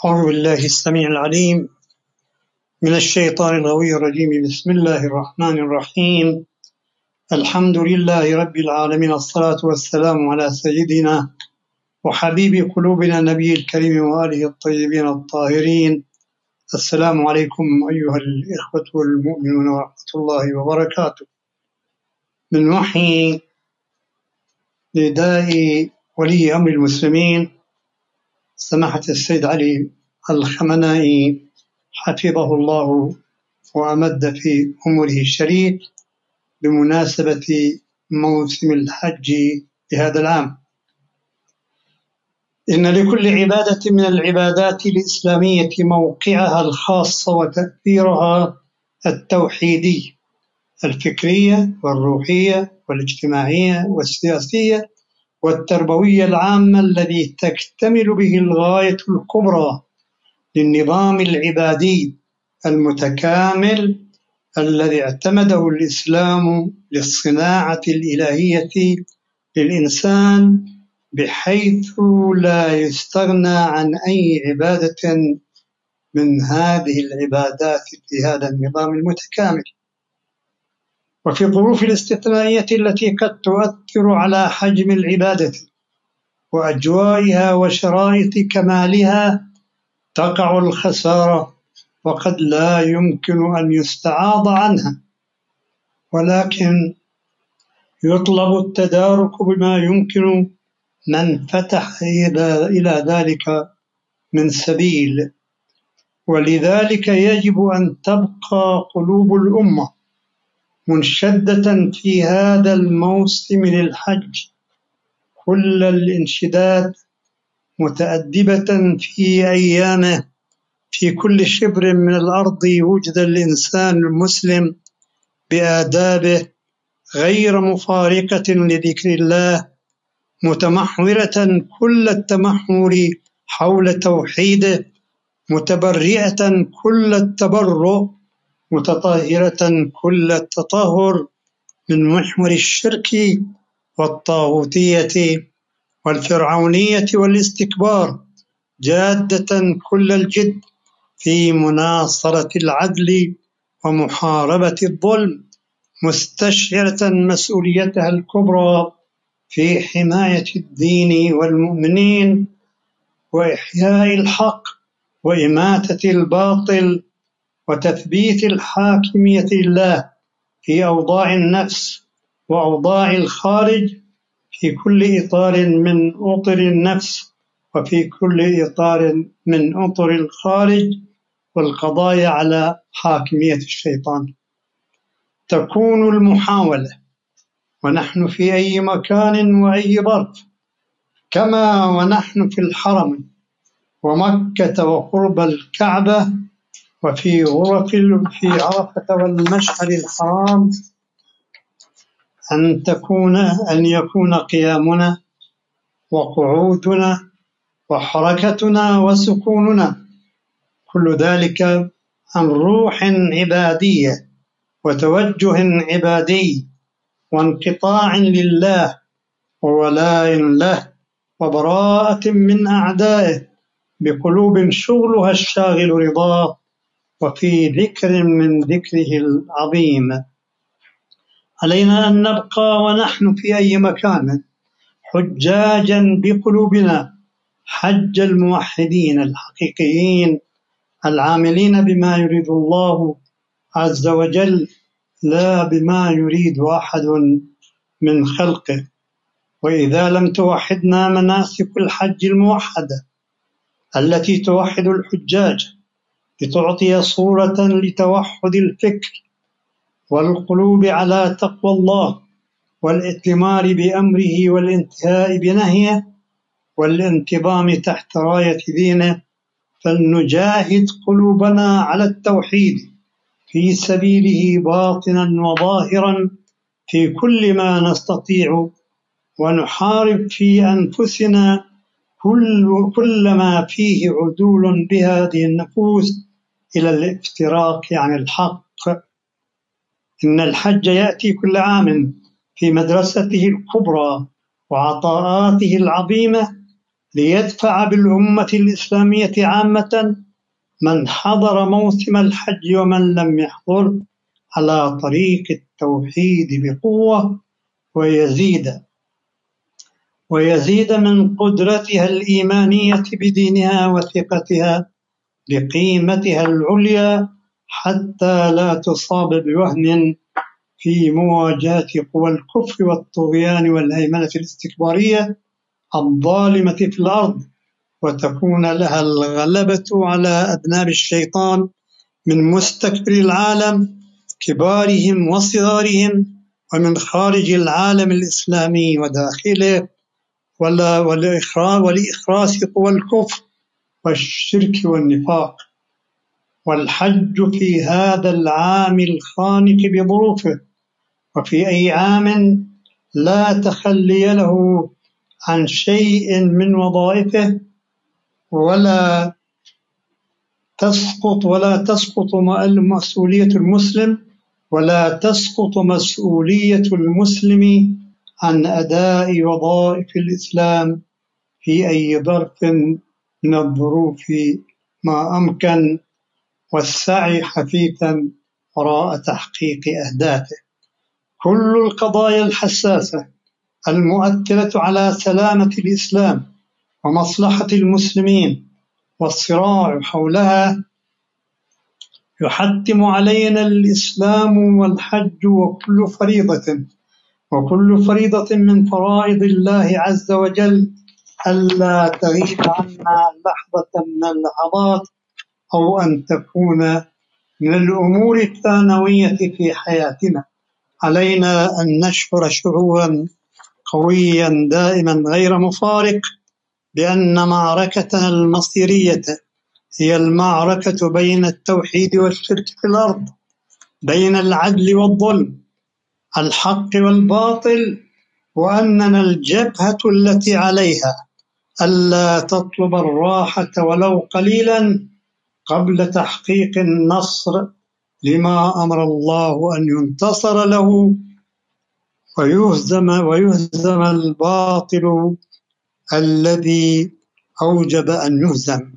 أعوذ بالله السميع العليم من الشيطان الغوي الرجيم. بسم الله الرحمن الرحيم. الحمد لله رب العالمين، الصلاة والسلام على سيدنا وحبيب قلوبنا نبي الكريم وآله الطيبين الطاهرين. السلام عليكم أيها الإخوة المؤمنون ورحمة الله وبركاته. من وحي نداء ولي أمر المسلمين سماحة السيد علي الخمنائي حفظه الله وأمد في عمره الشريف بمناسبة موسم الحج لهذا العام. إن لكل عبادة من العبادات الإسلامية موقعها الخاص وتأثيرها التوحيدي الفكرية والروحية والاجتماعية والسياسية والتربوية العامة الذي تكتمل به الغاية الكبرى للنظام العبادي المتكامل الذي اعتمده الإسلام للصناعة الإلهية للإنسان، بحيث لا يستغنى عن أي عبادة من هذه العبادات في هذا النظام المتكامل. وفي الظروف الاستثنائية التي قد تؤثر على حجم العبادة وأجوائها وشرائط كمالها تقع الخسارة، وقد لا يمكن أن يستعاض عنها، ولكن يطلب التدارك بما يمكن من فتح إلى ذلك من سبيل. ولذلك يجب أن تبقى قلوب الأمة منشدة في هذا الموسم للحج كل الانشداد، متأدبة في أيامه في كل شبر من الأرض وجد الإنسان المسلم بآدابه غير مفارقة لذكر الله، متمحورة كل التمحور حول توحيده، متبرئة كل التبرؤ، متطهرة كل التطهر من محور الشرك والطاغوتية والفرعونية والاستكبار، جادة كل الجد في مناصرة العدل ومحاربة الظلم، مستشعرة مسؤوليتها الكبرى في حماية الدين والمؤمنين وإحياء الحق وإماتة الباطل وتثبيت الحاكمية لله في أوضاع النفس وأوضاع الخارج، في كل إطار من أطر النفس وفي كل إطار من أطر الخارج، والقضاء على حاكمية الشيطان. تكون المحاولة ونحن في أي مكان وأي ظرف، كما ونحن في الحرم ومكة وقرب الكعبة وفي غرف في عرفة والمشعر الحرام، أن يكون قيامنا وقعودنا وحركتنا وسكوننا كل ذلك عن روح عبادية وتوجه عبادي وانقطاع لله وولاء له وبراءة من أعدائه، بقلوب شغلها الشاغل رضاه وفي ذكر من ذكره العظيم. علينا أن نبقى ونحن في أي مكان حجاجا بقلوبنا حج الموحدين الحقيقيين العاملين بما يريد الله عز وجل، لا بما يريد أحد من خلقه. وإذا لم توحدنا مناسك الحج الموحدة التي توحد الحجاج لتعطي صورة لتوحد الفكر والقلوب على تقوى الله والائتمار بأمره والانتهاء بنهيه والانتظام تحت راية دينه، فلنجاهد قلوبنا على التوحيد في سبيله باطنا وظاهرا في كل ما نستطيع، ونحارب في أنفسنا كل ما فيه عدول بهذه النفوس إلى الافتراق عن الحق. إن الحج يأتي كل عام في مدرسته الكبرى وعطاءاته العظيمة ليدفع بالأمة الإسلامية عامة من حضر موسم الحج ومن لم يحضر على طريق التوحيد بقوة، ويزيد من قدرتها الإيمانية بدينها وثقتها بقيمتها العليا، حتى لا تصاب بوهن في مواجهة قوى الكفر والطغيان والهيمنة الاستكبارية الظالمة في الأرض، وتكون لها الغلبة على أذناب الشيطان من مستكبر العالم كبارهم وصغارهم، ومن خارج العالم الإسلامي وداخله، ولإخراس قوى الكفر والشرك والنفاق. والحج في هذا العام الخانق بظروفه، وفي أي عام لا تخلي له عن شيء من وظائفه، ولا تسقط مسؤولية المسلم عن أداء وظائف الإسلام في أي ظرف من الظروف ما أمكن، والسعي حثيثا وراء تحقيق أهدافه. كل القضايا الحساسة المؤثرة على سلامة الإسلام ومصلحة المسلمين والصراع حولها يحتم علينا الإسلام والحج، وكل فريضة من فرائض الله عز وجل ألا تغيب عنا لحظة من اللحظات، أو أن تكون من الأمور الثانوية في حياتنا. علينا أن نشعر شعورا قويا دائما غير مفارق بأن معركتنا المصيرية هي المعركة بين التوحيد والشرك في الأرض، بين العدل والظلم، الحق والباطل، وأننا الجبهة التي عليها ألا تطلب الراحة ولو قليلا قبل تحقيق النصر لما أمر الله أن ينتصر له، ويهزم الباطل الذي أوجب أن يهزم.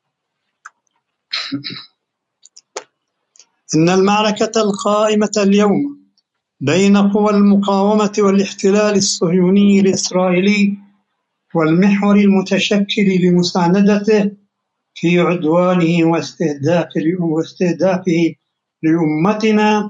إن المعركة القائمة اليوم بين قوى المقاومة والاحتلال الصهيوني الإسرائيلي والمحور المتشكل لمساندته في عدوانه واستهدافه لأمتنا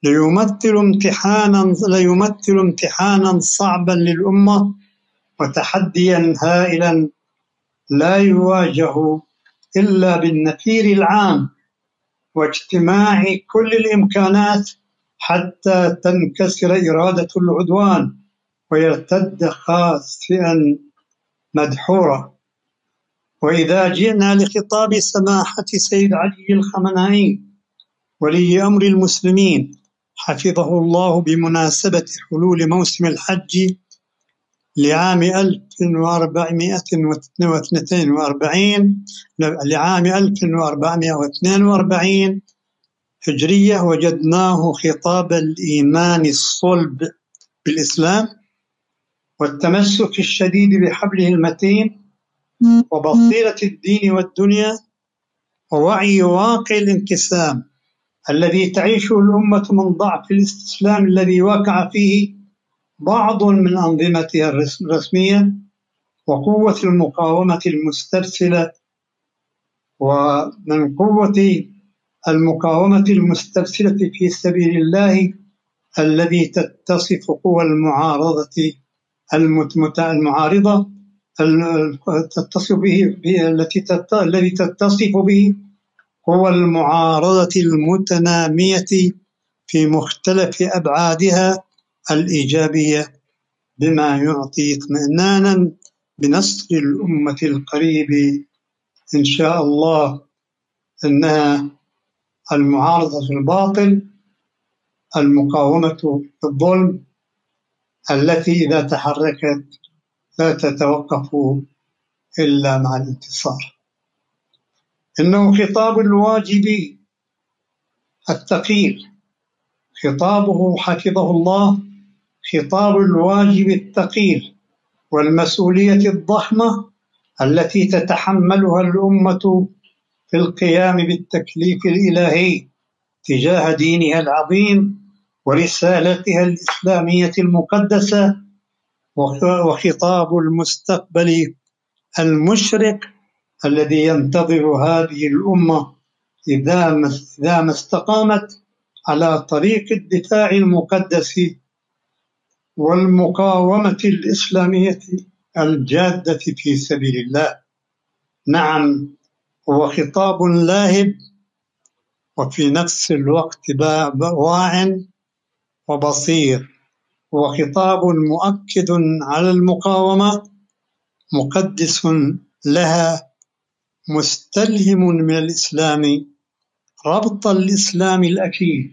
ليمثل امتحانا صعبا للأمة، وتحديا هائلا لا يواجه إلا بالنفير العام واجتماع كل الإمكانات حتى تنكسر إرادة العدوان ويرتد خاسئا مدحورا. وإذا جئنا لخطاب سماحة سيد علي الخامنئي ولي أمر المسلمين حفظه الله بمناسبة حلول موسم الحج لعام 1442 هجرية، وجدناه خطاب الإيمان الصلب بالإسلام والتمسك الشديد بحبله المتين وبصيرة الدين والدنيا ووعي واقع الانقسام الذي تعيشه الأمة من ضعف الاستسلام الذي وقع فيه بعض من أنظمتها الرسمية، وقوة المقاومة المسترسلة. ومن قوة المقاومة المسترسلة في سبيل الله الذي تتصف قوى المعارضة الذي تتصف به قوى المعارضة المتنامية في مختلف أبعادها الإيجابية، بما يعطي اطمئنانا بنصر الأمة القريب إن شاء الله. إنها المعارضة الباطل، المقاومة الظلم، التي إذا تحركت لا تتوقف إلا مع الانتصار. إنه خطاب الواجب الثقيل، خطابه حفظه الله خطاب الواجب الثقيل والمسؤولية الضخمة التي تتحملها الأمة في القيام بالتكليف الإلهي تجاه دينها العظيم ورسالتها الإسلامية المقدسة، وخطاب المستقبل المشرق الذي ينتظر هذه الأمة إذا ما استقامت على طريق الدفاع المقدس والمقاومة الإسلامية الجادة في سبيل الله. نعم، هو خطاب لاهب وفي نفس الوقت واع وبصير، هو خطاب مؤكد على المقاومة، مقدس لها، مستلهم من الإسلام ربط الإسلام الأكيد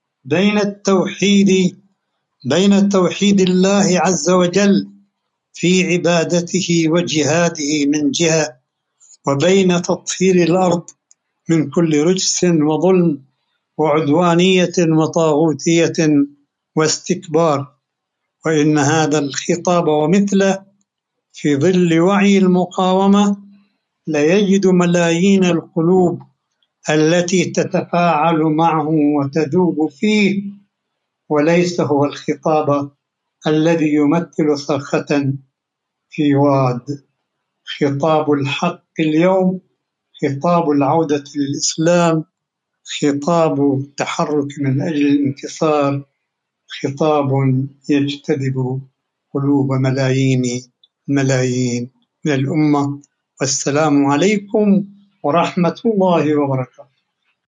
بين توحيد الله عز وجل في عبادته وجهاده من جهة، وبين تطهير الأرض من كل رجس وظلم وعدوانية وطاغوتية واستكبار. وإن هذا الخطاب ومثله في ظل وعي المقاومة ليجد ملايين القلوب التي تتفاعل معه وتذوب فيه، وليس هو الخطاب الذي يمثل صرخة في واد. خطاب الحق اليوم خطاب العودة للإسلام، خطاب التحرك من أجل الانتصار، خطاب يجتذب قلوب ملايين من الأمة. والسلام عليكم ورحمة الله وبركاته.